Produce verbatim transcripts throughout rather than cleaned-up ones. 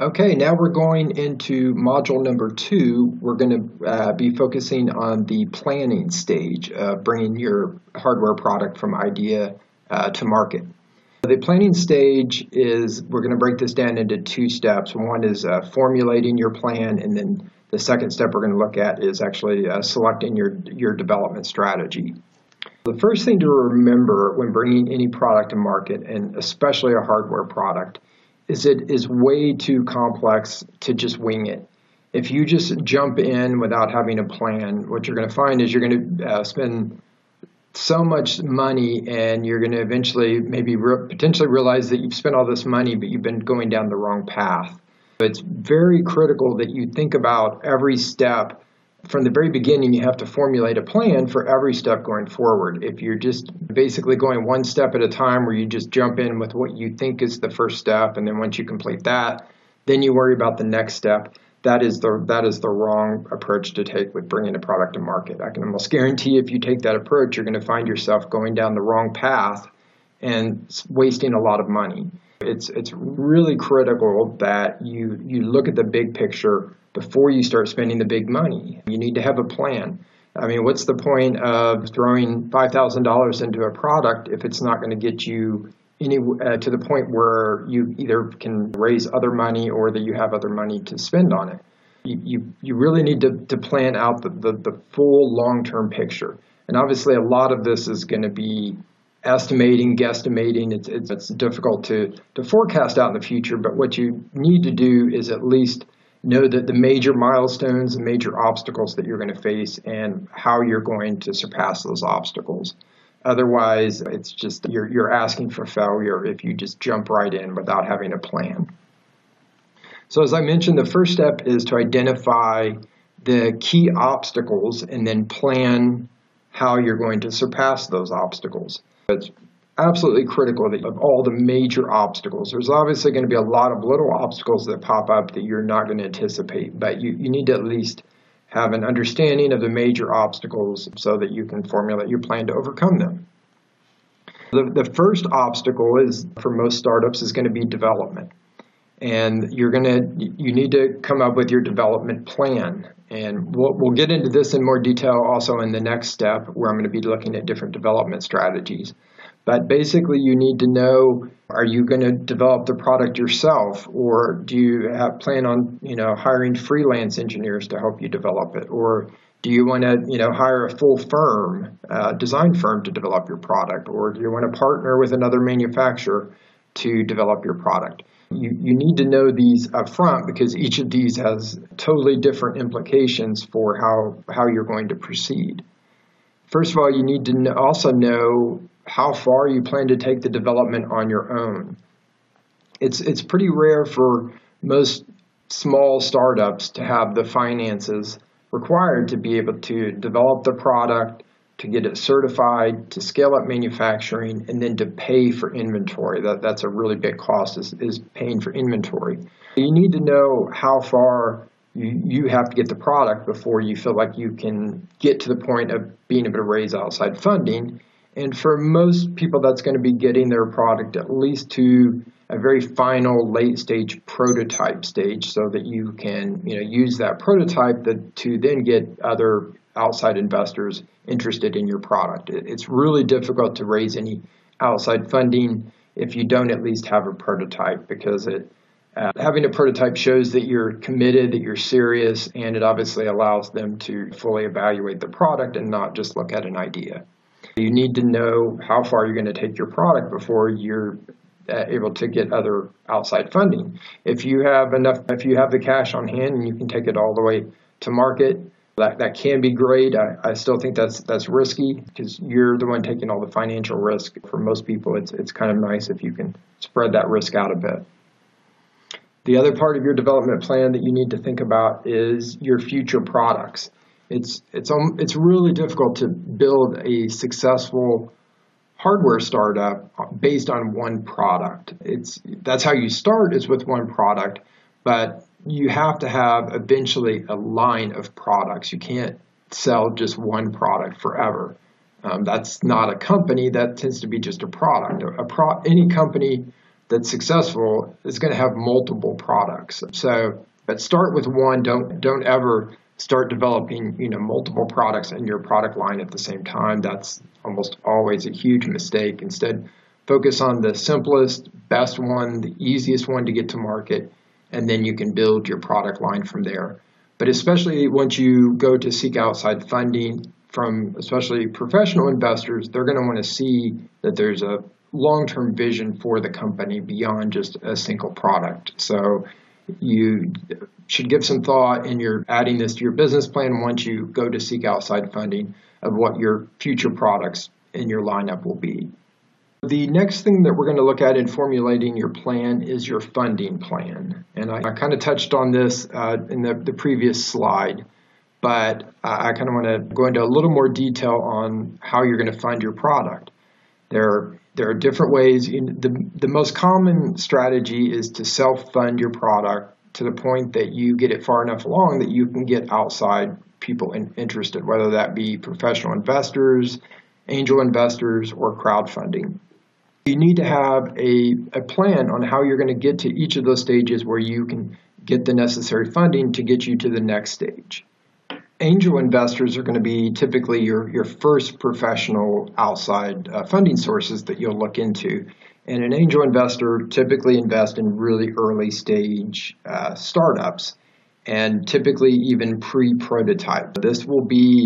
Okay, now we're going into module number two. We're going to uh, be focusing on the planning stage of bringing your hardware product from idea uh, to market. The planning stage is, we're going to break this down into two steps. One is uh, formulating your plan, and then the second step we're going to look at is actually uh, selecting your, your development strategy. The first thing to remember when bringing any product to market, and especially a hardware product, is it is way too complex to just wing it. If you just jump in without having a plan, what you're going to find is you're going to uh, spend so much money, and you're going to eventually maybe re potentially realize that you've spent all this money, but you've been going down the wrong path. It's very critical that you think about every step. From the very beginning, you have to formulate a plan for every step going forward. If you're just basically going one step at a time, where you just jump in with what you think is the first step, and then once you complete that, then you worry about the next step, that is the that is the wrong approach to take with bringing a product to market. I can almost guarantee if you take that approach, you're going to find yourself going down the wrong path and wasting a lot of money. It's it's really critical that you you look at the big picture before you start spending the big money. You need to have a plan. I mean, what's the point of throwing five thousand dollars into a product if it's not going to get you any uh, to the point where you either can raise other money or that you have other money to spend on it? You you, you really need to, to plan out the, the, the full long-term picture. And obviously a lot of this is going to be estimating, guesstimating. It's, it's, it's difficult to, to forecast out in the future, but what you need to do is at least know that the major milestones, the major obstacles that you're going to face, and how you're going to surpass those obstacles. Otherwise, it's just you're, you're asking for failure if you just jump right in without having a plan. So as I mentioned, the first step is to identify the key obstacles and then plan how you're going to surpass those obstacles. It's absolutely critical that of all the major obstacles, there's obviously going to be a lot of little obstacles that pop up that you're not going to anticipate, but you, you need to at least have an understanding of the major obstacles so that you can formulate your plan to overcome them. The, the first obstacle is, for most startups, is going to be development. And you're going to, you need to come up with your development plan. And we'll, we'll get into this in more detail also in the next step, where I'm going to be looking at different development strategies. But basically, you need to know, are you going to develop the product yourself, or do you have plan on, you know, hiring freelance engineers to help you develop it? Or do you want to, you know, hire a full firm, uh, design firm to develop your product? Or do you want to partner with another manufacturer to develop your product? You, you need to know these up front, because each of these has totally different implications for how, how you're going to proceed. First of all, you need to know, also know how far you plan to take the development on your own. It's, it's pretty rare for most small startups to have the finances required to be able to develop the product, to get it certified, to scale up manufacturing, and then to pay for inventory. That, that's a really big cost, is, is paying for inventory. You need to know how far you, you have to get the product before you feel like you can get to the point of being able to raise outside funding. And for most people, that's going to be getting their product at least to a very final late stage prototype stage, so that you can, you know, use that prototype that, to then get other outside investors interested in your product. It's really difficult to raise any outside funding if you don't at least have a prototype, because it, uh, having a prototype shows that you're committed, that you're serious, and it obviously allows them to fully evaluate the product and not just look at an idea. You need to know how far you're going to take your product before you're uh, able to get other outside funding. If you have enough, if you have the cash on hand and you can take it all the way to market, that, that can be great. I, I still think that's that's risky, because you're the one taking all the financial risk. For most people, it's it's kind of nice if you can spread that risk out a bit. The other part of your development plan that you need to think about is your future products. It's it's um, it's really difficult to build a successful hardware startup based on one product. It's that's how you start, is with one product, but you have to have eventually a line of products. You can't sell just one product forever. Um, that's not a company. That tends to be just a product. A pro any company that's successful is going to have multiple products. So, but start with one. Don't don't ever start developing, you know, multiple products in your product line at the same time. That's almost always a huge mistake. Instead, focus on the simplest, best one, the easiest one to get to market, and then you can build your product line from there. But especially once you go to seek outside funding from especially professional investors, they're going to want to see that there's a long-term vision for the company beyond just a single product. So you should give some thought in your adding this to your business plan once you go to seek outside funding of what your future products in your lineup will be. The next thing that we're going to look at in formulating your plan is your funding plan. And I, I kind of touched on this uh, in the, the previous slide, but I, I kind of want to go into a little more detail on how you're going to fund your product. There, there are different ways. The, the most common strategy is to self-fund your product to the point that you get it far enough along that you can get outside people in, interested, whether that be professional investors, angel investors, or crowdfunding. You need to have a, a plan on how you're going to get to each of those stages where you can get the necessary funding to get you to the next stage. Angel investors are going to be typically your, your first professional outside uh, funding sources that you'll look into. And an angel investor typically invests in really early stage uh, startups and typically even pre-prototype. This will be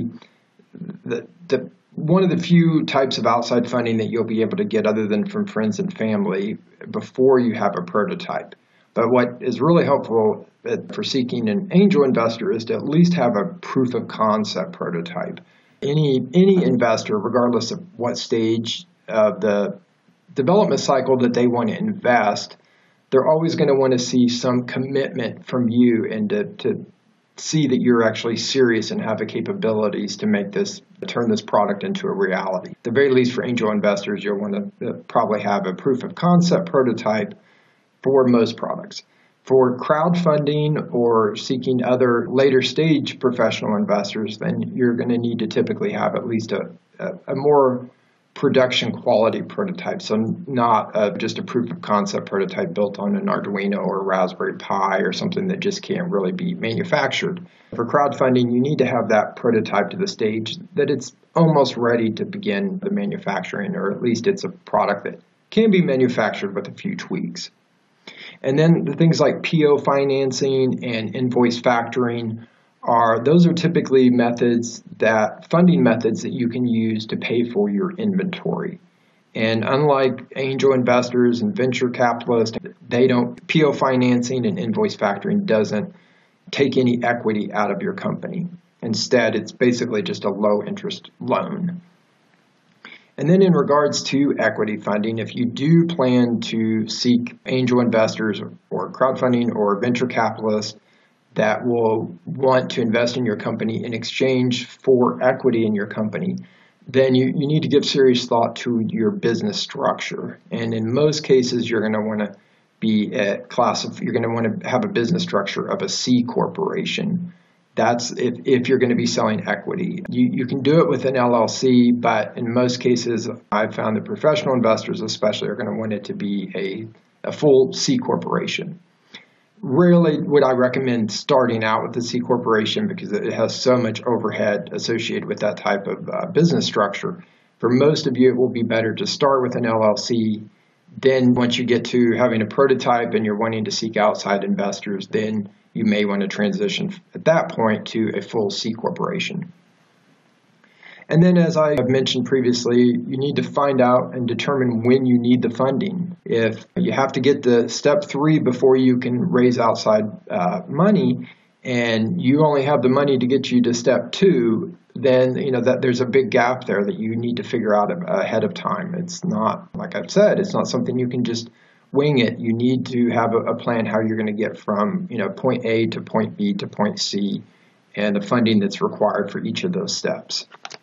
the, the one of the few types of outside funding that you'll be able to get other than from friends and family before you have a prototype. But what is really helpful for seeking an angel investor is to at least have a proof of concept prototype. Any any investor, regardless of what stage of the development cycle that they want to invest, they're always going to want to see some commitment from you and to, to see that you're actually serious and have the capabilities to make this, turn this product into a reality. At the very least, for angel investors, you'll want to probably have a proof of concept prototype for most products. For crowdfunding or seeking other later stage professional investors, then you're going to need to typically have at least a, a, a more production quality prototype. So not uh, just a proof of concept prototype built on an Arduino or a Raspberry Pi or something that just can't really be manufactured. For crowdfunding, you need to have that prototype to the stage that it's almost ready to begin the manufacturing, or at least it's a product that can be manufactured with a few tweaks. And then the things like P O financing and invoice factoring are, those are typically methods that, funding methods that you can use to pay for your inventory. And unlike angel investors and venture capitalists, they don't, P O financing and invoice factoring doesn't take any equity out of your company. Instead, it's basically just a low interest loan. And then in regards to equity funding, if you do plan to seek angel investors or crowdfunding or venture capitalists that will want to invest in your company in exchange for equity in your company, then you, you need to give serious thought to your business structure. And in most cases, you're going to want to be a class of, you're going to want to have a business structure of a C corporation. That's if, if you're going to be selling equity. You, you can do it with an L L C, but in most cases, I've found that professional investors especially are going to want it to be a, a full C corporation. Rarely would I recommend starting out with a C corporation because it has so much overhead associated with that type of uh, business structure. For most of you, it will be better to start with an L L C. Then once you get to having a prototype and you're wanting to seek outside investors, then you may want to transition at that point to a full C corporation. And then, as I have mentioned previously, you need to find out and determine when you need the funding. If you have to get the step three before you can raise outside uh, money, and you only have the money to get you to step two, then you know that there's a big gap there that you need to figure out ahead of time. It's not, like I've said, it's not something you can just wing it. You need to have a, a plan how you're going to get from you know point A to point B to point C, and the funding that's required for each of those steps.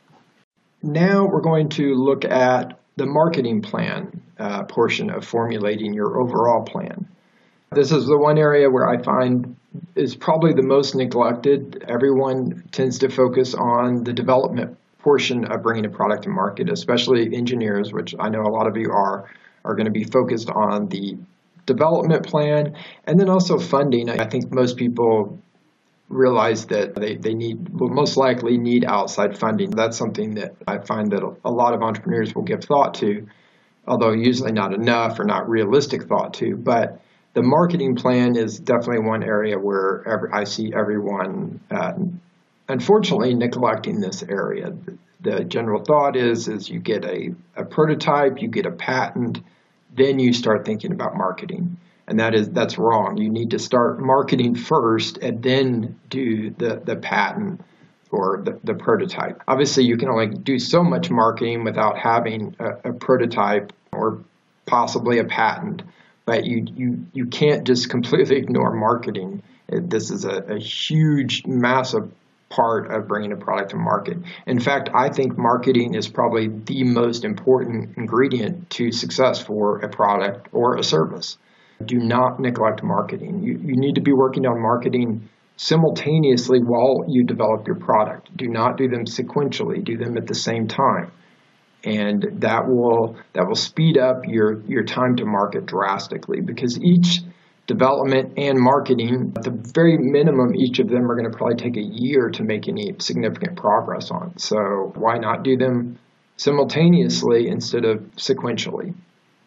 Now we're going to look at the marketing plan uh, portion of formulating your overall plan. This is the one area where I find is probably the most neglected. Everyone tends to focus on the development portion of bringing a product to market, especially engineers, which I know a lot of you are, are going to be focused on the development plan, and then also funding. I think most people realize that they, they need, will most likely need outside funding. That's something that I find that a lot of entrepreneurs will give thought to, although usually not enough or not realistic thought to. But the marketing plan is definitely one area where every, I see everyone, uh, unfortunately, neglecting this area. The general thought is, is you get a, a prototype, you get a patent, then you start thinking about marketing. And that is, that's wrong. You need to start marketing first and then do the, the patent or the, the prototype. Obviously, you can only do so much marketing without having a, a prototype or possibly a patent, but you, you, you can't just completely ignore marketing. This is a, a huge, massive part of bringing a product to market. In fact, I think marketing is probably the most important ingredient to success for a product or a service. Do not neglect marketing. You, you need to be working on marketing simultaneously while you develop your product. Do not do them sequentially. Do them at the same time. And that will that will speed up your, your time to market drastically, because each development and marketing, at the very minimum, each of them are going to probably take a year to make any significant progress on. So why not do them simultaneously instead of sequentially?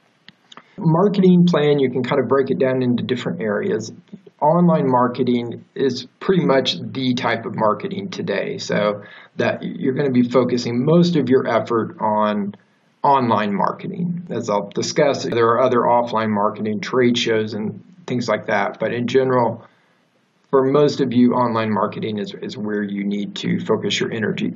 Marketing plan, you can kind of break it down into different areas. Online marketing is pretty much the type of marketing today. So that you're going to be focusing most of your effort on online marketing. As I'll discuss, there are other offline marketing, trade shows and things like that. But in general, for most of you, online marketing is, is where you need to focus your energy.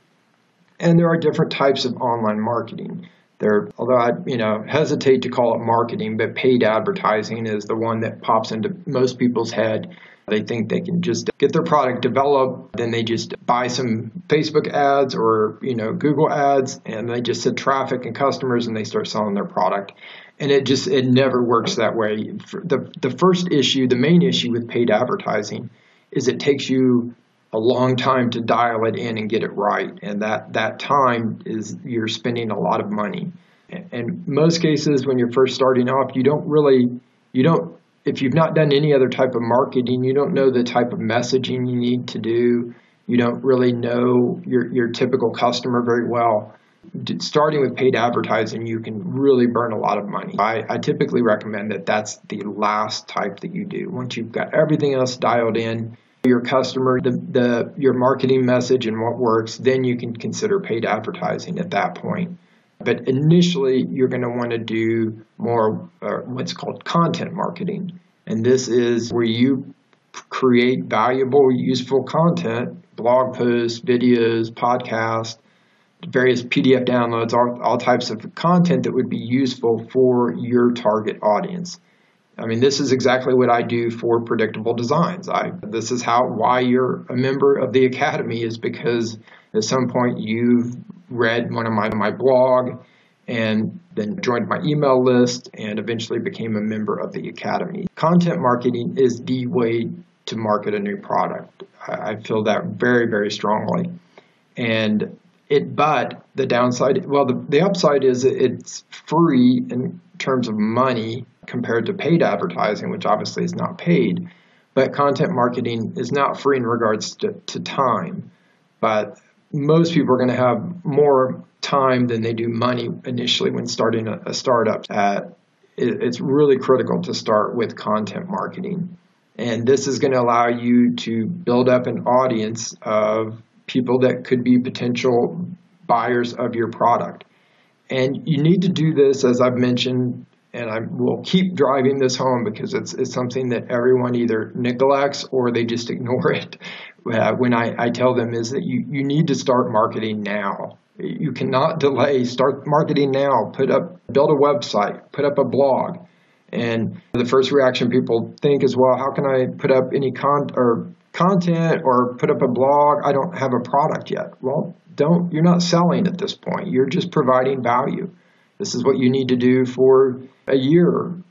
And there are different types of online marketing. There, although I you know hesitate to call it marketing, but paid advertising is the one that pops into most people's head. They think they can just get their product developed, then they just buy some Facebook ads or you know Google ads, and they just set traffic and customers, and they start selling their product. And it just it never works that way. The the first issue, the main issue with paid advertising, is it takes you a long time to dial it in and get it right, and that that time is you're spending a lot of money. And most cases, when you're first starting off, you don't really you don't if you've not done any other type of marketing, you don't know the type of messaging you need to do. You don't really know your your typical customer very well. Starting with paid advertising, you can really burn a lot of money. I, I typically recommend that that's the last type that you do. Once you've got everything else dialed in, your customer, the, the your marketing message and what works, then you can consider paid advertising at that point. But initially, you're going to want to do more uh, what's called content marketing. And this is where you create valuable, useful content, blog posts, videos, podcasts, various P D F downloads, all, all types of content that would be useful for your target audience. I mean, this is exactly what I do for Predictable Designs. I this is how why you're a member of the Academy, is because at some point you've read one of my my blog and then joined my email list and eventually became a member of the Academy. Content marketing is the way to market a new product. I, I feel that very, very strongly. And it, but the downside, well, the, the upside is it's free in terms of money compared to paid advertising, which obviously is not paid. But content marketing is not free in regards to, to time. But most people are going to have more time than they do money initially when starting a, a startup. Uh, it, it's really critical to start with content marketing. And this is going to allow you to build up an audience of people that could be potential buyers of your product. And you need to do this, as I've mentioned, and I will keep driving this home because it's, it's something that everyone either neglects or they just ignore it uh, when I, I tell them, is that you, you need to start marketing now. You cannot delay. Start marketing now. Put up, build a website, put up a blog. And the first reaction people think is, well, how can I put up any con or content or put up a blog? I don't have a product yet. Well, don't, you're not selling at this point. You're just providing value. This is what you need to do for a year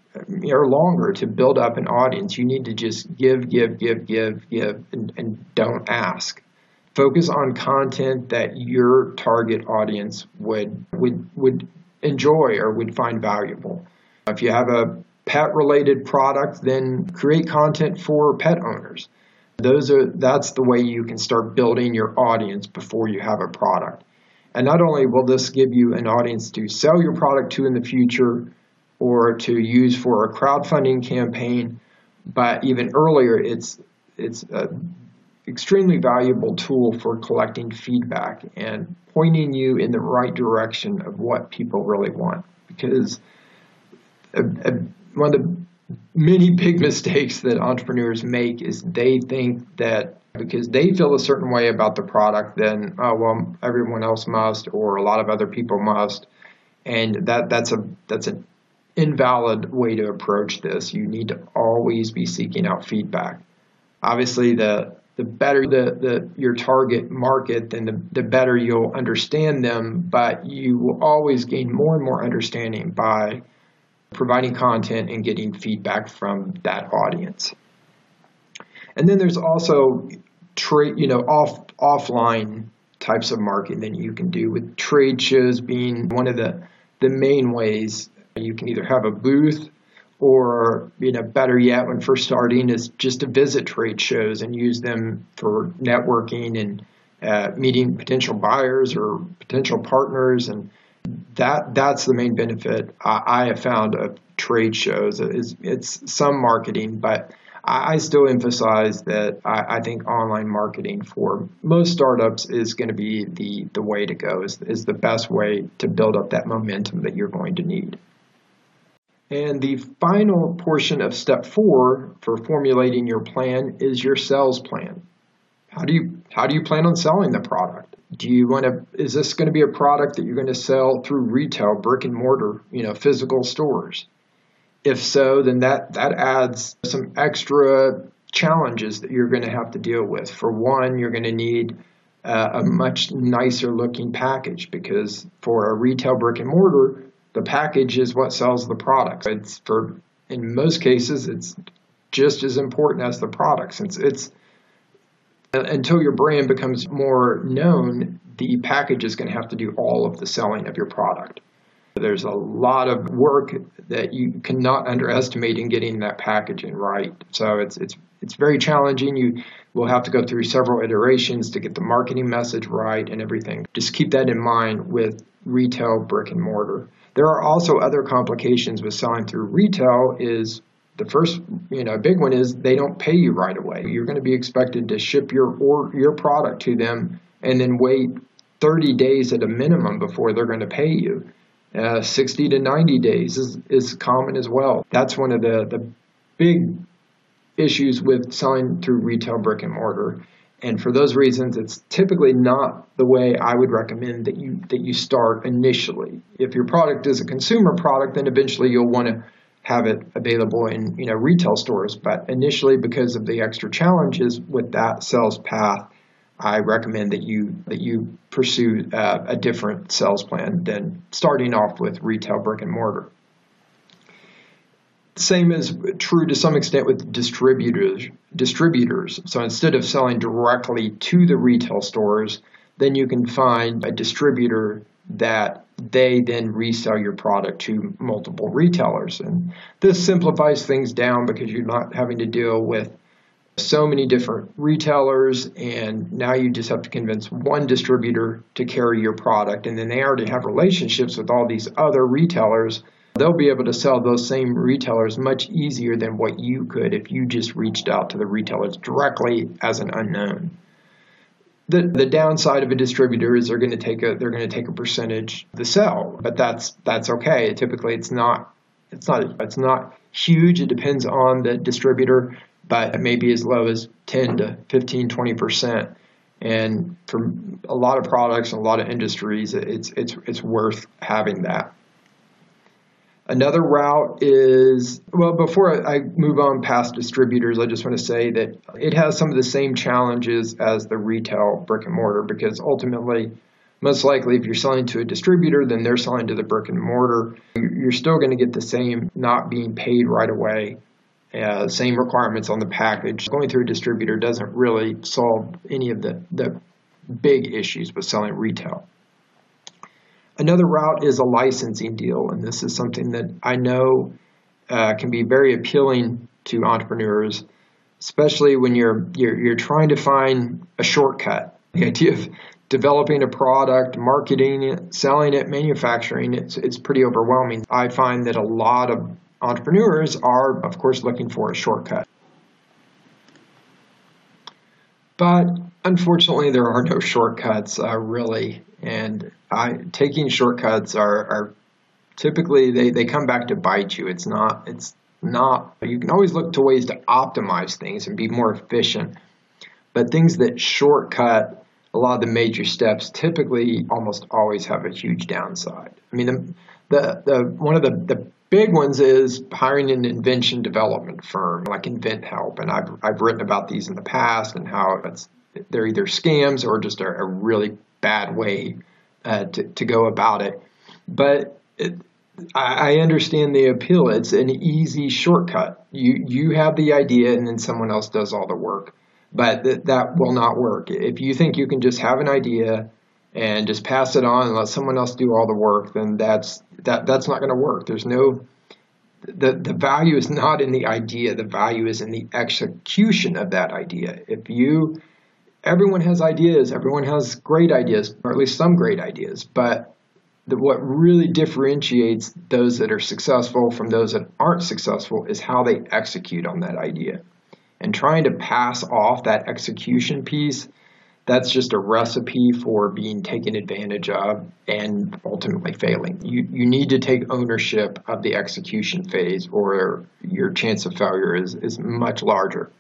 or longer to build up an audience. You need to just give, give, give, give, give, and, and don't ask. Focus on content that your target audience would would would enjoy or would find valuable. If you have a pet-related product, then create content for pet owners. Those are that's the way you can start building your audience before you have a product. And not only will this give you an audience to sell your product to in the future or to use for a crowdfunding campaign, but even earlier, it's it's an extremely valuable tool for collecting feedback and pointing you in the right direction of what people really want. Because a, a, one of the many big mistakes that entrepreneurs make is they think that because they feel a certain way about the product, then, oh, well, everyone else must, or a lot of other people must. And that that's a that's an invalid way to approach this. You need to always be seeking out feedback. Obviously, the the better the, the your target market, then the, the better you'll understand them, but you will always gain more and more understanding by providing content and getting feedback from that audience. And then there's also trade, you know, off offline types of marketing that you can do, with trade shows being one of the the main ways. You can either have a booth, or, you know, better yet, when first starting, is just to visit trade shows and use them for networking and uh, meeting potential buyers or potential partners. And that that's the main benefit I, I have found of trade shows. Is it's some marketing, but I, I still emphasize that I, I think online marketing for most startups is going to be the the way to go. Is is the best way to build up that momentum that you're going to need. And the final portion of step four for formulating your plan is your sales plan. How do you how do you plan on selling the product? Do you want to, is this going to be a product that you're going to sell through retail, brick and mortar, you know, physical stores? If so, then that, that adds some extra challenges that you're going to have to deal with. For one, you're going to need uh, a much nicer looking package, because for a retail brick and mortar, the package is what sells the product. It's for, in most cases, it's just as important as the product, since it's, until your brand becomes more known, the package is going to have to do all of the selling of your product. There's a lot of work that you cannot underestimate in getting that packaging right. So it's it's it's very challenging. You will have to go through several iterations to get the marketing message right and everything. Just keep that in mind with retail brick and mortar. There are also other complications with selling through retail. Is the first, you know, big one is they don't pay you right away. You're going to be expected to ship your or your product to them and then wait thirty days at a minimum before they're going to pay you. Uh, sixty to ninety days is, is common as well. That's one of the, the big issues with selling through retail brick and mortar. And for those reasons, it's typically not the way I would recommend that you that you start initially. If your product is a consumer product, then eventually you'll want to have it available in, you know, retail stores. But initially, because of the extra challenges with that sales path, I recommend that you that you pursue uh, a different sales plan than starting off with retail brick and mortar. The same is true to some extent with distributors. Distributors. So instead of selling directly to the retail stores, then you can find a distributor that they then resell your product to multiple retailers. And this simplifies things down because you're not having to deal with so many different retailers, and now you just have to convince one distributor to carry your product, and then they already have relationships with all these other retailers. They'll be able to sell those same retailers much easier than what you could if you just reached out to the retailers directly as an unknown. The the downside of a distributor is they're going to take a they're going to take a percentage of the sale, but that's that's okay. Typically, it's not it's not it's not huge. It depends on the distributor, but it may be as low as ten to fifteen, twenty percent. And for a lot of products and a lot of industries, it's it's it's worth having that. Another route is, well, before I move on past distributors, I just want to say that it has some of the same challenges as the retail brick and mortar, because ultimately, most likely if you're selling to a distributor, then they're selling to the brick and mortar. You're still going to get the same not being paid right away, uh, same requirements on the package. Going through a distributor doesn't really solve any of the, the big issues with selling retail. Another route is a licensing deal, and this is something that I know uh, can be very appealing to entrepreneurs, especially when you're, you're you're trying to find a shortcut. The idea of developing a product, marketing it, selling it, manufacturing it, it's, it's pretty overwhelming. I find that a lot of entrepreneurs are, of course, looking for a shortcut. But unfortunately, there are no shortcuts, uh, really. And I, taking shortcuts are, are typically, they, they come back to bite you. It's not, it's not, you can always look to ways to optimize things and be more efficient. But things that shortcut a lot of the major steps typically almost always have a huge downside. I mean, the, the, the one of the, the big ones is hiring an invention development firm like InventHelp, and I've I've written about these in the past and how it's they're either scams or just a, a really bad way uh, to to go about it. But it, I, I understand the appeal. It's an easy shortcut. You you have the idea, and then someone else does all the work. But th- that will not work. If you think you can just have an idea and just pass it on and let someone else do all the work, then that's that that's not going to work. There's no the the value is not in the idea. The value is in the execution of that idea. If you everyone has ideas, everyone has great ideas, or at least some great ideas, but the, what really differentiates those that are successful from those that aren't successful is how they execute on that idea. And trying to pass off that execution piece, that's just a recipe for being taken advantage of and ultimately failing. You you need to take ownership of the execution phase, or your chance of failure is, is much larger.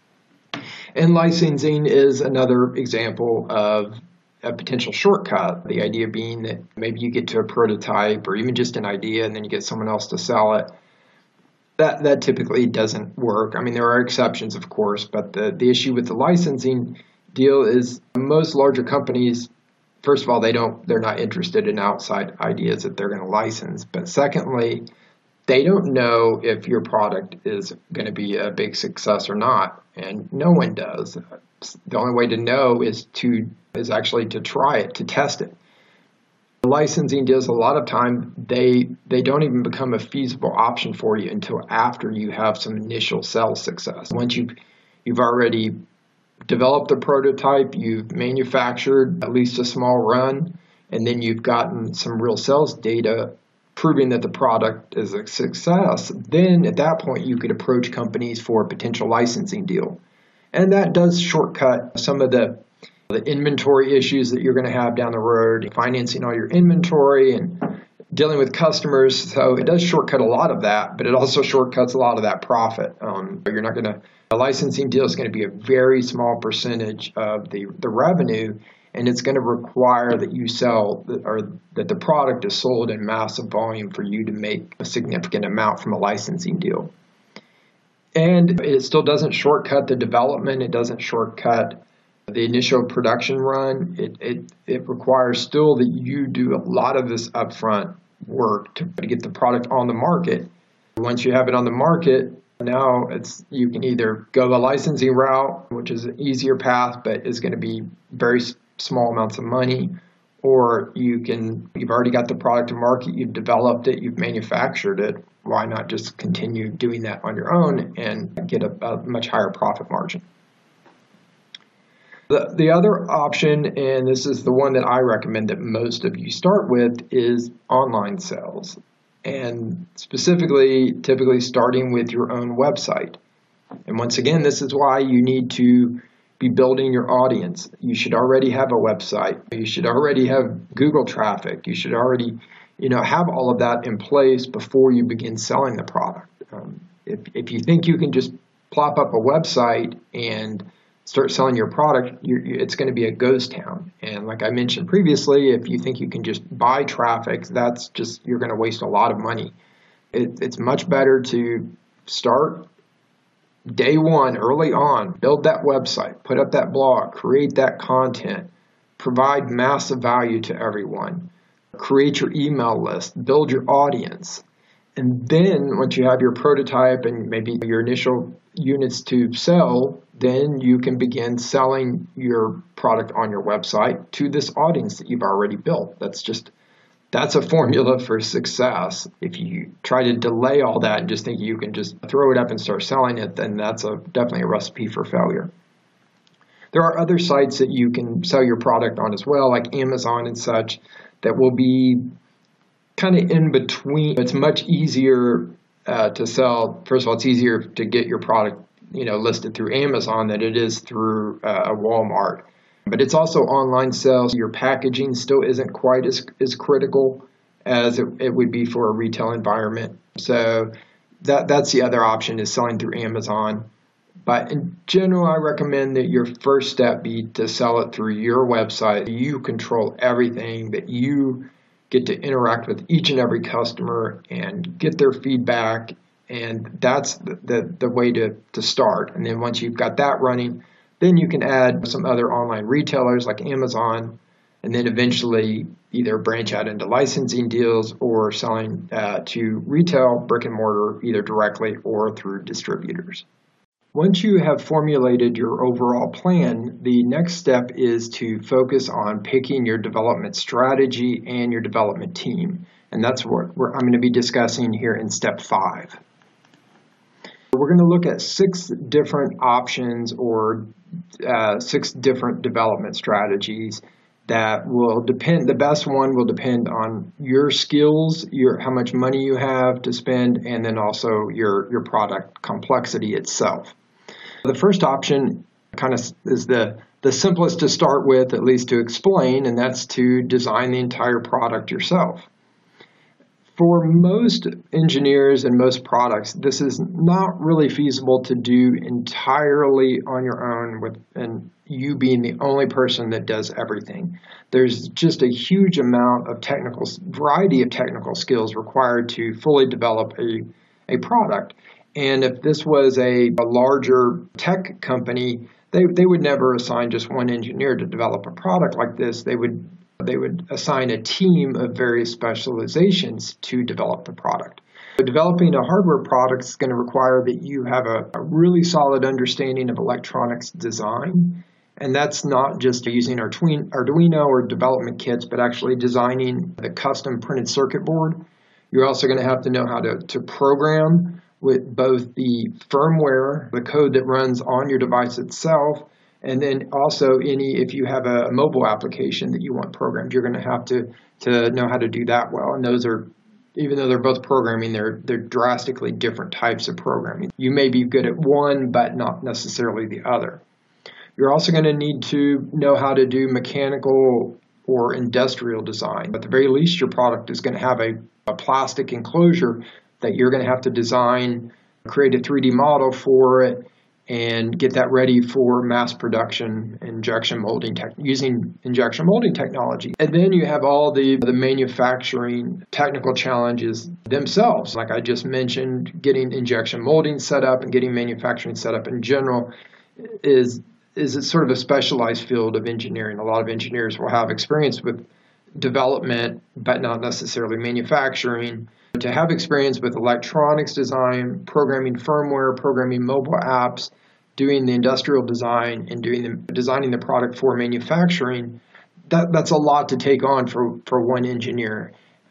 And licensing is another example of a potential shortcut. The idea being that maybe you get to a prototype or even just an idea and then you get someone else to sell it. That that typically doesn't work. I mean, there are exceptions, of course, but the, the issue with the licensing deal is most larger companies, first of all, they don't they're not interested in outside ideas that they're going to license. But secondly, they don't know if your product is going to be a big success or not, and no one does. The only way to know is to is actually to try it, to test it. Licensing deals, a lot of time they they don't even become a feasible option for you until after you have some initial sales success. Once you've you've already developed a prototype, you've manufactured at least a small run, and then you've gotten some real sales data proving that the product is a success, then at that point you could approach companies for a potential licensing deal. And that does shortcut some of the the inventory issues that you're going to have down the road, financing all your inventory and dealing with customers. So it does shortcut a lot of that, but it also shortcuts a lot of that profit. Um, you're not going to, a licensing deal is going to be a very small percentage of the, the revenue, and it's going to require that you sell, or that the product is sold in massive volume for you to make a significant amount from a licensing deal. And it still doesn't shortcut the development. It doesn't shortcut the initial production run. It, it it requires still that you do a lot of this upfront work to, to get the product on the market. Once you have it on the market, now it's you can either go the licensing route, which is an easier path, but is going to be very small amounts of money, or you can you've already got the product to market, you've developed it, you've manufactured it. Why not just continue doing that on your own and get a, a much higher profit margin? The, the other option, and this is the one that I recommend that most of you start with, is online sales. And specifically, typically starting with your own website. And once again, this is why you need to be building your audience. You should already have a website. You should already have Google traffic. You should already, you know, have all of that in place before you begin selling the product. Um, if, if you think you can just plop up a website and start selling your product, you're, it's going to be a ghost town. And like I mentioned previously, if you think you can just buy traffic, that's just, you're going to waste a lot of money. It, it's much better to start day one, early on, build that website, put up that blog, create that content, provide massive value to everyone, create your email list, build your audience. And then once you have your prototype and maybe your initial units to sell, then you can begin selling your product on your website to this audience that you've already built. That's just That's a formula for success. If you try to delay all that and just think you can just throw it up and start selling it, then that's a definitely a recipe for failure. There are other sites that you can sell your product on as well, like Amazon and such, that will be kind of in between. It's much easier uh, to sell. First of all, it's easier to get your product, you know, listed through Amazon than it is through uh, a Walmart. But it's also online sales. Your packaging still isn't quite as, as critical as it, it would be for a retail environment. So that that's the other option, is selling through Amazon. But in general, I recommend that your first step be to sell it through your website. You control everything, that you get to interact with each and every customer and get their feedback. And that's the, the, the way to, to start. And then once you've got that running, then you can add some other online retailers like Amazon, and then eventually either branch out into licensing deals or selling uh, to retail, brick and mortar, either directly or through distributors. Once you have formulated your overall plan, the next step is to focus on picking your development strategy and your development team. And that's what we're, I'm going to be discussing here in step five. We're going to look at six different options or uh, six different development strategies that will depend. The best one will depend on your skills, your how much money you have to spend, and then also your, your product complexity itself. The first option kind of is the, the simplest to start with, at least to explain, and that's to design the entire product yourself. For most engineers and most products, this is not really feasible to do entirely on your own, with and you being the only person that does everything. There's just a huge amount of technical, variety of technical skills required to fully develop a, a product. And if this was a, a larger tech company, they, they would never assign just one engineer to develop a product like this. They would They would assign a team of various specializations to develop the product. So developing a hardware product is going to require that you have a, a really solid understanding of electronics design. And that's not just using Arduino or development kits, but actually designing the custom printed circuit board. You're also going to have to know how to, to program with both the firmware, the code that runs on your device itself, and then also any, if you have a mobile application that you want programmed, you're going to have to, to know how to do that well. And those are, even though they're both programming, they're, they're drastically different types of programming. You may be good at one, but not necessarily the other. You're also going to need to know how to do mechanical or industrial design. At the very least, your product is going to have a, a plastic enclosure that you're going to have to design, create a three D model for it, and get that ready for mass production injection molding tech, using injection molding technology. And then you have all the, the manufacturing technical challenges themselves. Like I just mentioned, getting injection molding set up and getting manufacturing set up in general is, is sort of a specialized field of engineering. A lot of engineers will have experience with development, but not necessarily manufacturing. To have experience with electronics design, programming firmware, programming mobile apps, doing the industrial design, and doing the designing the product for manufacturing, that, that's a lot to take on for, for one engineer.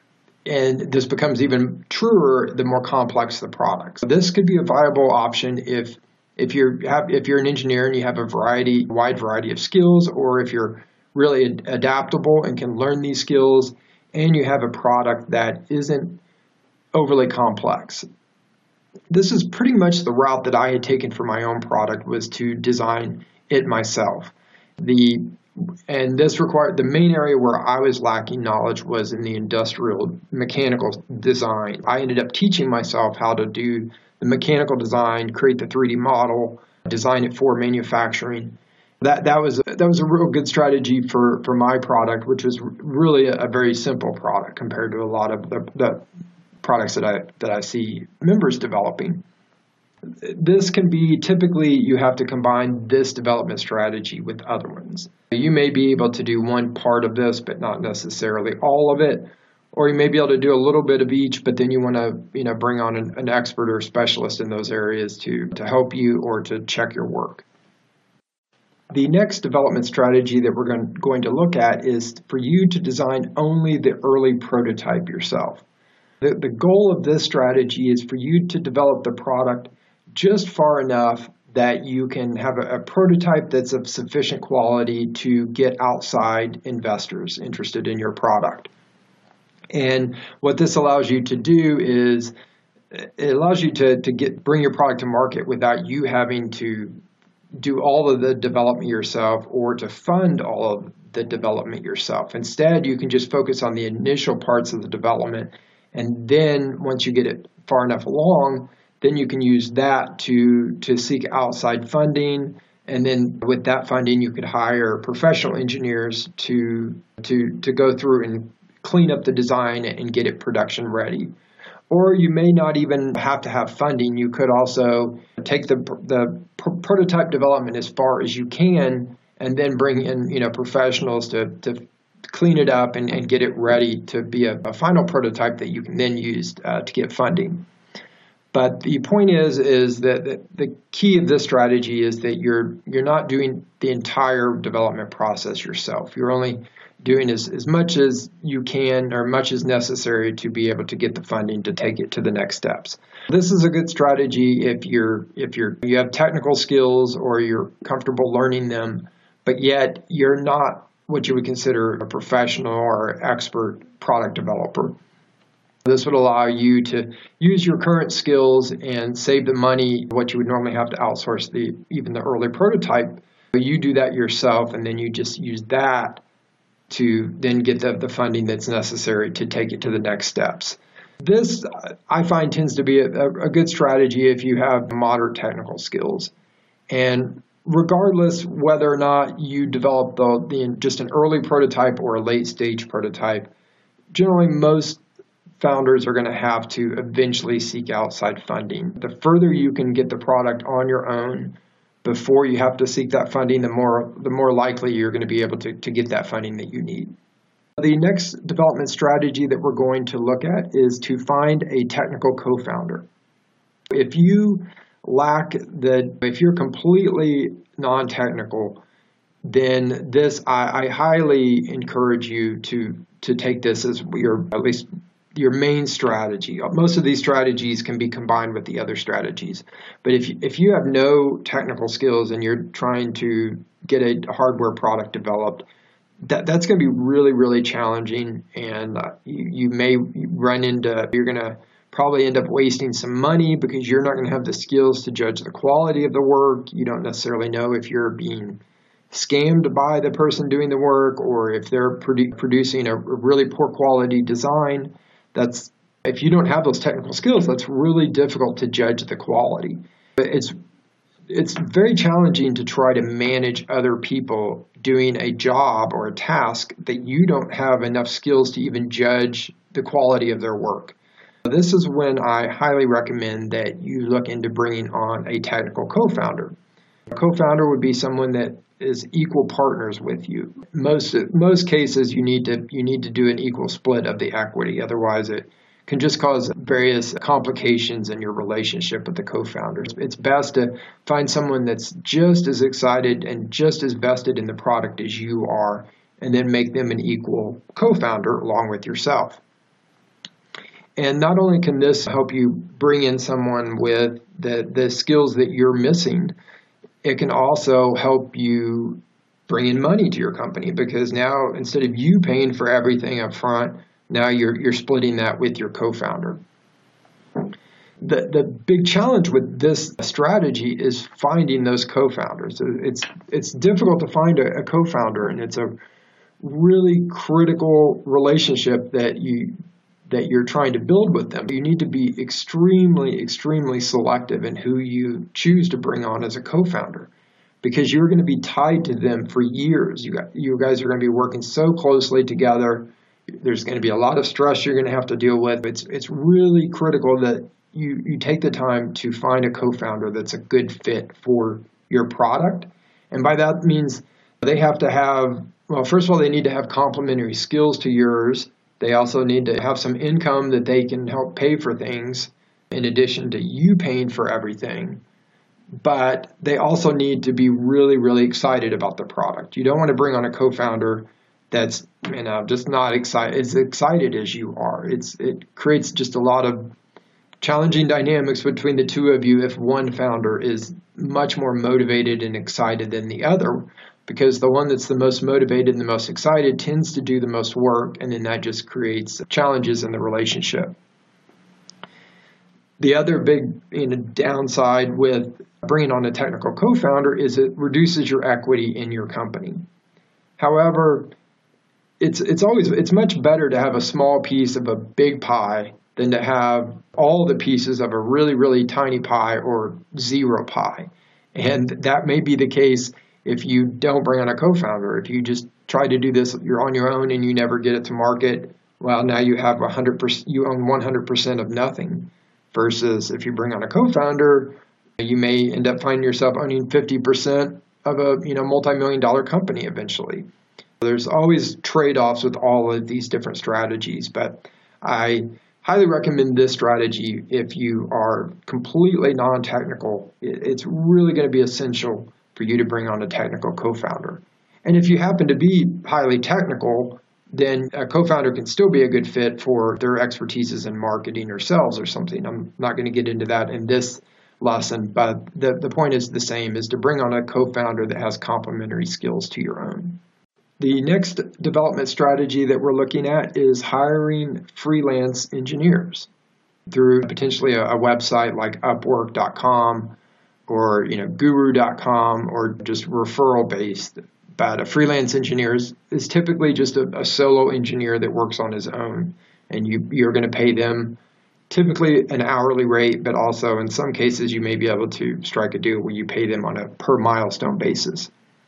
And this becomes even truer the more complex the product. So this could be a viable option if if you're have if you're an engineer and you have a variety, wide variety of skills, or if you're really ad- adaptable and can learn these skills, and you have a product that isn't overly complex. This is pretty much the route that I had taken for my own product, was to design it myself. The and this required the main area where I was lacking knowledge was in the industrial mechanical design. I ended up teaching myself how to do the mechanical design, create the three D model, design it for manufacturing. That that was that was a real good strategy for for my product, which was really a, a very simple product compared to a lot of the, the products that I that I see members developing. This can be typically you have to combine this development strategy with other ones. You may be able to do one part of this, but not necessarily all of it, or you may be able to do a little bit of each, but then you want to you know bring on an, an expert or specialist in those areas to to help you or to check your work. The next development strategy that we're going, going to look at is for you to design only the early prototype yourself. The, the goal of this strategy is for you to develop the product just far enough that you can have a, a prototype that's of sufficient quality to get outside investors interested in your product. And what this allows you to do is it allows you to, to get bring your product to market without you having to do all of the development yourself or to fund all of the development yourself. Instead, you can just focus on the initial parts of the development, and then once you get it far enough along, then you can use that to, to seek outside funding, and then with that funding, you could hire professional engineers to, to, to go through and clean up the design and get it production ready. Or you may not even have to have funding. You could also take the the pr- prototype development as far as you can, and then bring in you know professionals to, to clean it up and, and get it ready to be a, a final prototype that you can then use uh, to get funding. But the point is is that the, the key of this strategy is that you're you're not doing the entire development process yourself. You're only doing as, as much as you can or much as necessary to be able to get the funding to take it to the next steps. This is a good strategy if you're if you're you have technical skills or you're comfortable learning them, but yet you're not what you would consider a professional or expert product developer. This would allow you to use your current skills and save the money, what you would normally have to outsource the even the early prototype. But you do that yourself, and then you just use that to then get the, the funding that's necessary to take it to the next steps. This, I find, tends to be a, a good strategy if you have moderate technical skills. And regardless whether or not you develop the, the just an early prototype or a late stage prototype, generally most founders are going to have to eventually seek outside funding. The further you can get the product on your own before you have to seek that funding, the more the more likely you're going to be able to, to get that funding that you need. The next development strategy that we're going to look at is to find a technical co-founder. If you lack the, if you're completely non-technical, then this, I, I highly encourage you to, to take this as your, at least your main strategy. Most of these strategies can be combined with the other strategies. But if you, if you have no technical skills and you're trying to get a hardware product developed, that that's going to be really, really challenging. And uh, you, you may run into, you're going to probably end up wasting some money because you're not going to have the skills to judge the quality of the work. You don't necessarily know if you're being scammed by the person doing the work or if they're produ- producing a really poor quality design. That's if you don't have those technical skills, that's really difficult to judge the quality. It's it's very challenging to try to manage other people doing a job or a task that you don't have enough skills to even judge the quality of their work. This is when I highly recommend that you look into bringing on a technical co-founder. A co-founder would be someone that is equal partners with you. Most most cases, you need to you need to do an equal split of the equity. Otherwise, it can just cause various complications in your relationship with the co-founders. It's best to find someone that's just as excited and just as vested in the product as you are, and then make them an equal co-founder along with yourself. And not only can this help you bring in someone with the, the skills that you're missing, it can also help you bring in money to your company because now instead of you paying for everything up front, now you're you're splitting that with your co-founder. The the big challenge with this strategy is finding those co-founders. It's it's difficult to find a, a co-founder, and it's a really critical relationship that you that you're trying to build with them. You need to be extremely, extremely selective in who you choose to bring on as a co-founder because you're going to be tied to them for years. You got, you guys are going to be working so closely together. There's going to be a lot of stress you're going to have to deal with. It's it's really critical that you, you take the time to find a co-founder that's a good fit for your product. And by that means they have to have, well, first of all, they need to have complementary skills to yours. They also need to have some income that they can help pay for things in addition to you paying for everything. but they also need to be really, really excited about the product. You don't want to bring on a co-founder that's, you know, just not excited, as excited as you are. It's it creates just a lot of challenging dynamics between the two of you if one founder is much more motivated and excited than the other, because the one that's the most motivated and the most excited tends to do the most work, and then that just creates challenges in the relationship. The other big, you know, downside with bringing on a technical co-founder is it reduces your equity in your company. However, it's it's always it's much better to have a small piece of a big pie than to have all the pieces of a really, really tiny pie or zero pie. And that may be the case if you don't bring on a co-founder. If you just try to do this, you're on your own and you never get it to market, well, now you have one hundred percent, you own one hundred percent of nothing. Versus if you bring on a co-founder, you may end up finding yourself owning fifty percent of a, you know, multi-million dollar company eventually. There's always trade-offs with all of these different strategies, but I highly recommend this strategy if you are completely non-technical. It's really going to be essential for you to bring on a technical co-founder. And if you happen to be highly technical, then a co-founder can still be a good fit for their expertises in marketing or sales or something. I'm not going to get into that in this lesson, but the, the point is the same, is to bring on a co-founder that has complementary skills to your own. The next development strategy that we're looking at is hiring freelance engineers through potentially a, a website like upwork dot com or, you know, guru dot com, or just referral based. But a freelance engineer is, is typically just a, a solo engineer that works on his own, and you, you're going to pay them typically an hourly rate, but also in some cases you may be able to strike a deal where you pay them on a per milestone basis.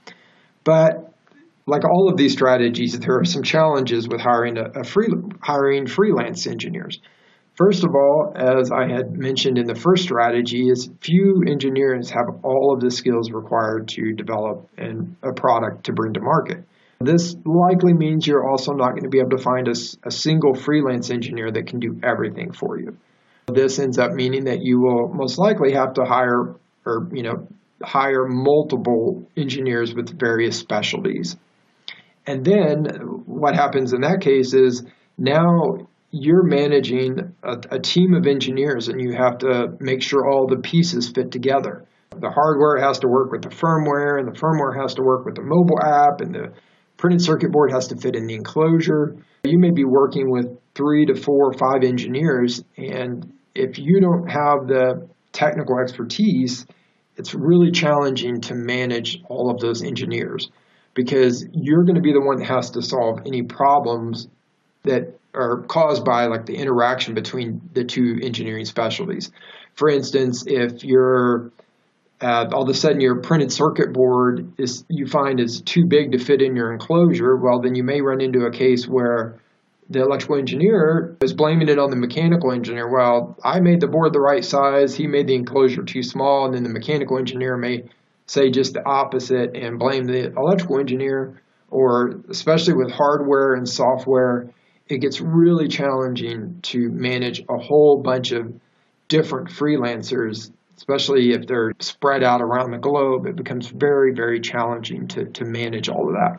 But like all of these strategies, there are some challenges with hiring a, a free hiring freelance engineers. First of all, as I had mentioned in the first strategy, is few engineers have all of the skills required to develop an, a product to bring to market. This likely means you're also not going to be able to find a, a single freelance engineer that can do everything for you. This ends up meaning that you will most likely have to hire or, you know, hire multiple engineers with various specialties. And then what happens in that case is now you're managing a, a team of engineers, and you have to make sure all the pieces fit together. The hardware has to work with the firmware, and the firmware has to work with the mobile app, and the printed circuit board has to fit in the enclosure. You may be working with three to four or five engineers, and if you don't have the technical expertise, it's really challenging to manage all of those engineers, because you're going to be the one that has to solve any problems that are caused by like the interaction between the two engineering specialties. For instance, if you're uh, all of a sudden your printed circuit board is you find is too big to fit in your enclosure, well, then you may run into a case where the electrical engineer is blaming it on the mechanical engineer. Well, I made the board the right size, he made the enclosure too small, and then the mechanical engineer may say just the opposite and blame the electrical engineer. Or especially with hardware and software, it gets really challenging to manage a whole bunch of different freelancers, especially if they're spread out around the globe. It becomes very, very challenging to, to manage all of that.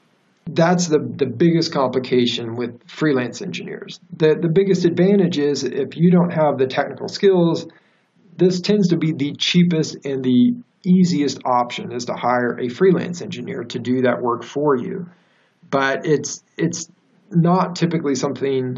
That's the, the biggest complication with freelance engineers. The, the biggest advantage is if you don't have the technical skills, this tends to be the cheapest and the easiest option, is to hire a freelance engineer to do that work for you. But it's it's not typically something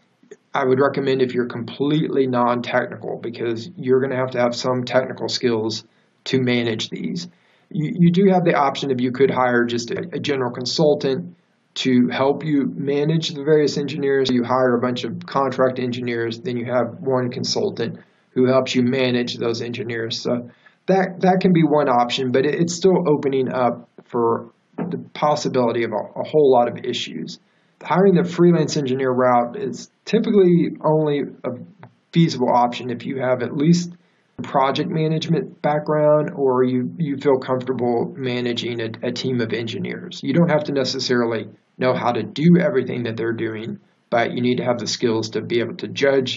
I would recommend if you're completely non-technical, because you're going to have to have some technical skills to manage these. You, you do have the option if you could hire just a, a general consultant to help you manage the various engineers. You hire a bunch of contract engineers, then you have one consultant who helps you manage those engineers. So that that can be one option, but it, it's still opening up for the possibility of a, a whole lot of issues. Hiring the freelance engineer route is typically only a feasible option if you have at least a project management background, or you, you feel comfortable managing a, a team of engineers. You don't have to necessarily know how to do everything that they're doing, but you need to have the skills to be able to judge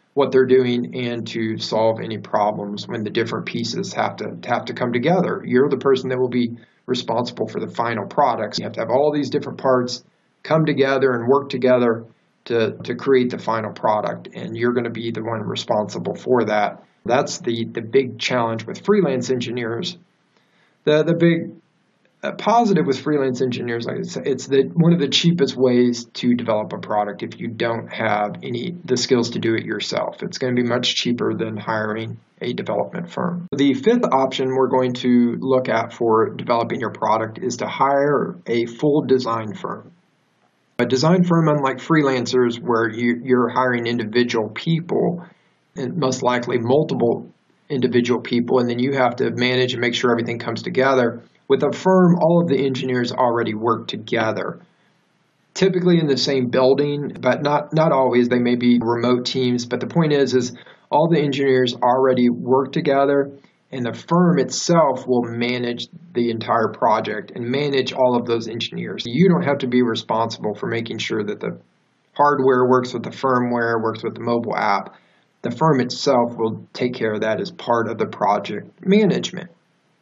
what they're doing and to solve any problems when the different pieces have to have to come together. You're the person that will be responsible for the final products. You have to have all these different parts come together and work together to, to create the final product, and you're going to be the one responsible for that. That's the, the big challenge with freelance engineers. The, the big uh, positive with freelance engineers, like it's, it's the, one of the cheapest ways to develop a product if you don't have any the skills to do it yourself. It's going to be much cheaper than hiring a development firm. The fifth option we're going to look at for developing your product is to hire a full design firm. A design firm, unlike freelancers where you, you're hiring individual people, and most likely multiple individual people, and then you have to manage and make sure everything comes together. With a firm, all of the engineers already work together, typically in the same building, but not, not always. They may be remote teams, but the point is, is all the engineers already work together, and the firm itself will manage the entire project and manage all of those engineers. You don't have to be responsible for making sure that the hardware works with the firmware, works with the mobile app. The firm itself will take care of that as part of the project management.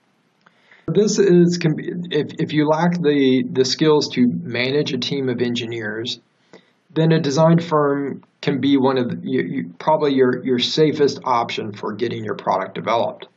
This is, if, if you lack the, the skills to manage a team of engineers, then a design firm can be one of the, you, you, probably your, your safest option for getting your product developed.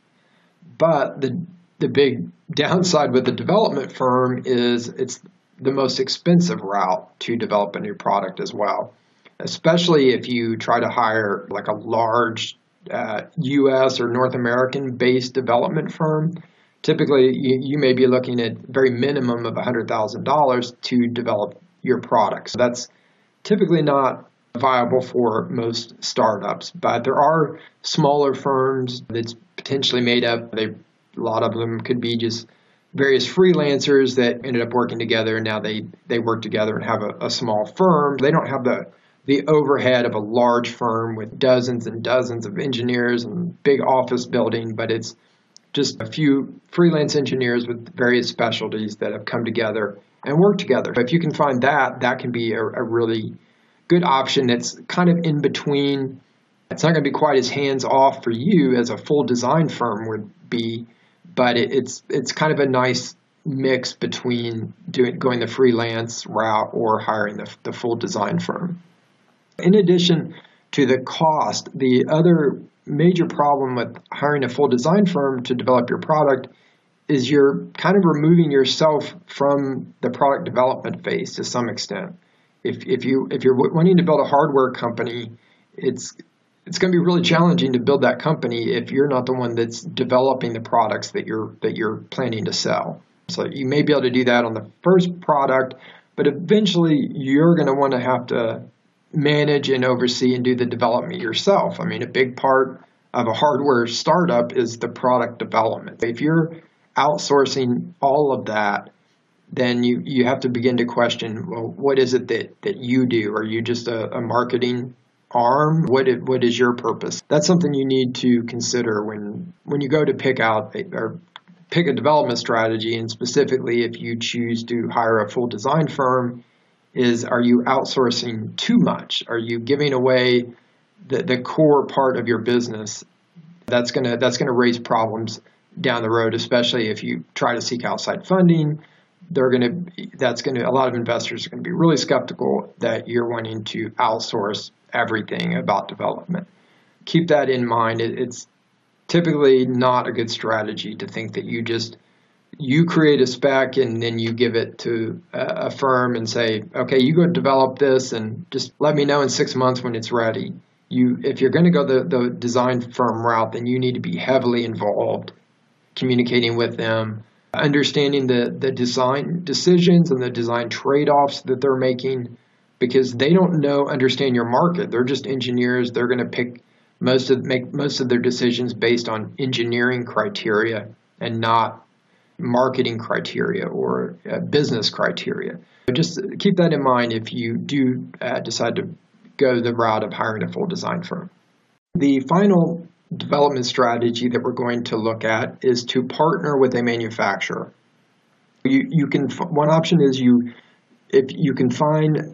But the, the big downside with the development firm is it's the most expensive route to develop a new product as well, especially if you try to hire like a large uh, U S or North American based development firm. Typically, you, you may be looking at very minimum of one hundred thousand dollars to develop your product. So that's typically not viable for most startups, but there are smaller firms that's potentially made up. They, a lot of them could be just various freelancers that ended up working together, and now they, they work together and have a, a small firm. They don't have the, the overhead of a large firm with dozens and dozens of engineers and big office building, but it's just a few freelance engineers with various specialties that have come together and work together. If you can find that, that can be a, a really good option that's kind of in between. It's not going to be quite as hands-off for you as a full design firm would be, but it, it's it's kind of a nice mix between doing going the freelance route or hiring the, the full design firm. In addition to the cost, the other major problem with hiring a full design firm to develop your product is you're kind of removing yourself from the product development phase to some extent. If if you if you're wanting to build a hardware company, it's it's going to be really challenging to build that company if you're not the one that's developing the products that you're that you're planning to sell. So you may be able to do that on the first product, but eventually you're going to want to have to manage and oversee and do the development yourself. I mean, a big part of a hardware startup is the product development. If you're outsourcing all of that, then you, you have to begin to question, well, what is it that, that you do? Are you just a, a marketing arm? What is, what is your purpose? That's something you need to consider when, when you go to pick out a, or pick a development strategy, and specifically if you choose to hire a full design firm, is are you outsourcing too much? Are you giving away the, the core part of your business? That's gonna that's gonna raise problems down the road, especially if you try to seek outside funding. They're gonna that's gonna a lot of investors are gonna be really skeptical that you're wanting to outsource everything about development. Keep that in mind. It, it's typically not a good strategy to think that you just you create a spec and then you give it to a firm and say, okay, you go develop this and just let me know in six months when it's ready. You, if you're going to go the, the design firm route, then you need to be heavily involved, communicating with them, understanding the, the design decisions and the design trade-offs that they're making, because they don't know, understand your market. They're just engineers. They're going to pick most of, make most of their decisions based on engineering criteria and not marketing criteria or uh, business criteria. Just keep that in mind if you do uh, decide to go the route of hiring a full design firm. The final development strategy that we're going to look at is to partner with a manufacturer. You, you can one option is you if you can find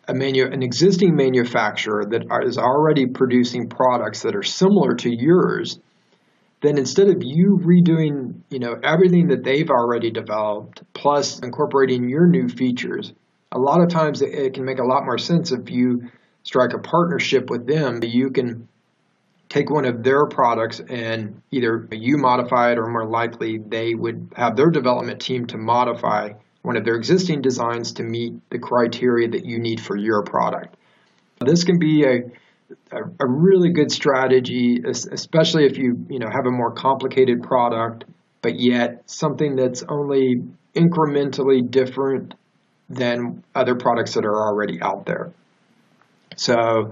a manu- an existing manufacturer that is already producing products that are similar to yours, then instead of you redoing, you know, everything that they've already developed, plus incorporating your new features, a lot of times it, it can make a lot more sense if you strike a partnership with them. You can take one of their products and either you modify it, or more likely they would have their development team to modify one of their existing designs to meet the criteria that you need for your product. This can be a, a, a really good strategy, especially if you, you know, have a more complicated product, but yet something that's only incrementally different than other products that are already out there. So,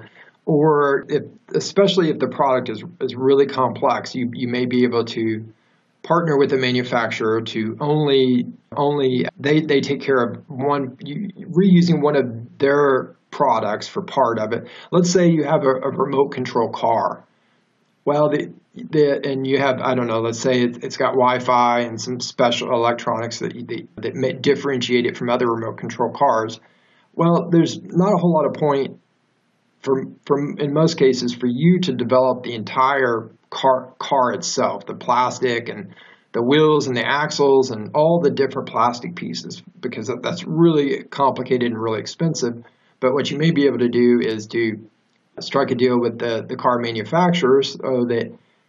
or if, especially if the product is, is really complex, you, you may be able to partner with a manufacturer to only, only they, they take care of one, you, reusing one of their products for part of it. Let's say you have a, a remote control car. Well, the, the, and you have, I don't know, let's say it, it's got Wi-Fi and some special electronics that, that, that may differentiate it from other remote control cars. Well, there's not a whole lot of point for, for, in most cases, for you to develop the entire car, car itself, the plastic and the wheels and the axles and all the different plastic pieces, because that's really complicated and really expensive. But what you may be able to do is to strike a deal with the, the car manufacturers so that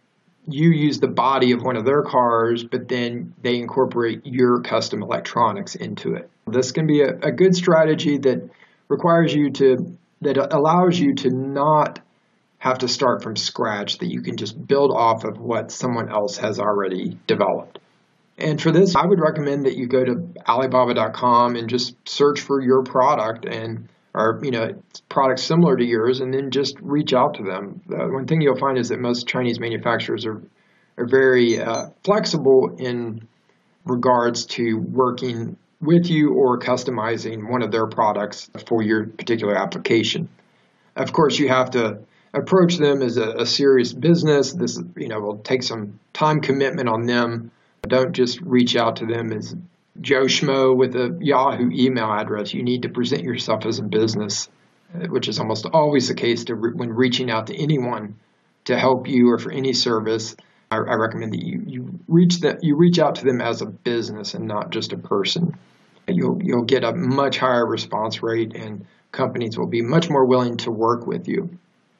you use the body of one of their cars, but then they incorporate your custom electronics into it. This can be a, a good strategy that requires you to, that allows you to not have to start from scratch, that you can just build off of what someone else has already developed. And for this, I would recommend that you go to Alibaba dot com and just search for your product and or, you know, products similar to yours, and then just reach out to them. Uh, one thing you'll find is that most Chinese manufacturers are, are very uh, flexible in regards to working with you or customizing one of their products for your particular application. Of course, you have to approach them as a, a serious business. This, you know, will take some time commitment on them. Don't just reach out to them as Joe Schmo with a Yahoo email address. You need to present yourself as a business, which is almost always the case to re- when reaching out to anyone to help you or for any service. I, I recommend that you you reach that you reach out to them as a business and not just a person. You'll you'll get a much higher response rate, and companies will be much more willing to work with you.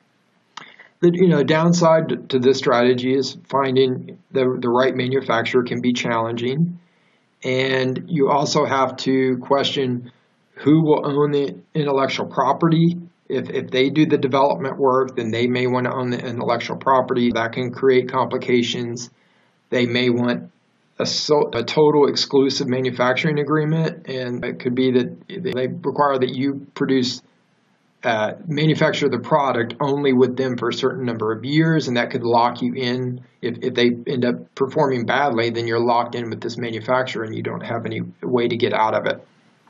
The you know downside to this strategy is finding the the right manufacturer can be challenging. And you also have to question who will own the intellectual property. If, if they do the development work, then they may want to own the intellectual property. That can create complications. They may want a, so, a total exclusive manufacturing agreement, and it could be that they require that you produce, uh, manufacture the product only with them for a certain number of years, and that could lock you in. If, if they end up performing badly, then you're locked in with this manufacturer and you don't have any way to get out of it.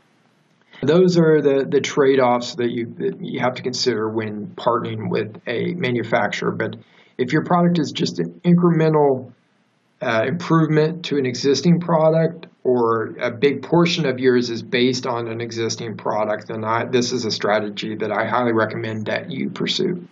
Those are the, the trade-offs that you, that you have to consider when partnering with a manufacturer. But if your product is just an incremental uh, improvement to an existing product, or a big portion of yours is based on an existing product, then I, this is a strategy that I highly recommend that you pursue.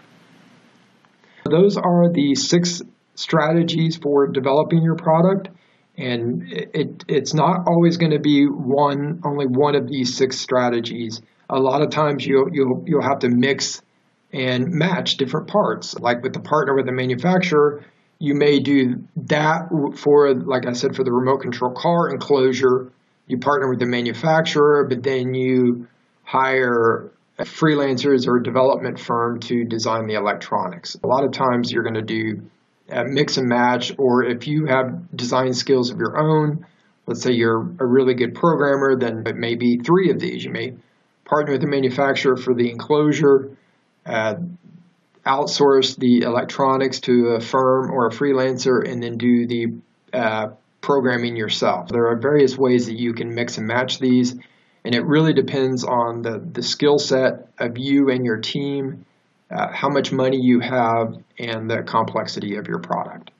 Those are the six strategies for developing your product, and it, it's not always going to be one, only one of these six strategies. A lot of times you'll, you'll, you'll have to mix and match different parts. Like with the partner with the manufacturer, you may do that for, like I said, for the remote control car enclosure. You partner with the manufacturer, but then you hire freelancers or a development firm to design the electronics. A lot of times you're going to do a mix and match, or if you have design skills of your own, let's say you're a really good programmer, then it may be three of these. You may partner with the manufacturer for the enclosure, uh, outsource the electronics to a firm or a freelancer, and then do the uh, programming yourself. There are various ways that you can mix and match these, and it really depends on the, the skill set of you and your team, uh, how much money you have, and the complexity of your product.